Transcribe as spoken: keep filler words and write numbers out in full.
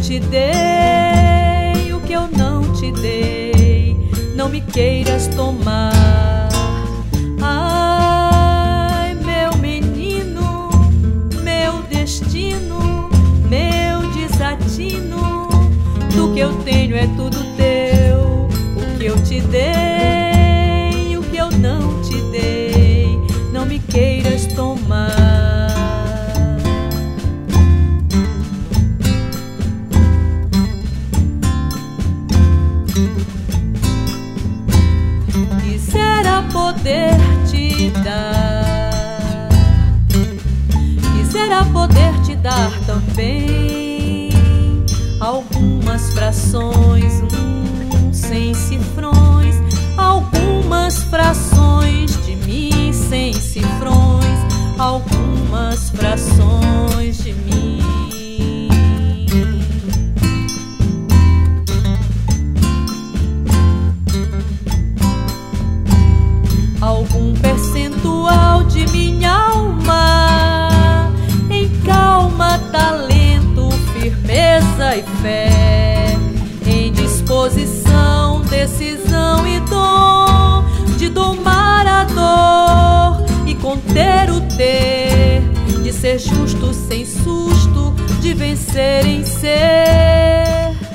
te dei, o que eu não te dei, não me queiras tomar. Ai, meu menino, meu destino, meu desatino, do que eu tenho é tudo teu, o que eu te dei, o que eu não te dei, não me queiras tomar. Quisera poder te dar, quisera poder te dar também algumas frações, um, sem cifrões, algumas frações de mim sem cifrões, algumas frações de mim. Algum percentual de minha alma, em calma, talento, firmeza e fé, em disposição, decisão e dom de domar a dor e conter o ter, de ser justo sem susto, de vencer em ser.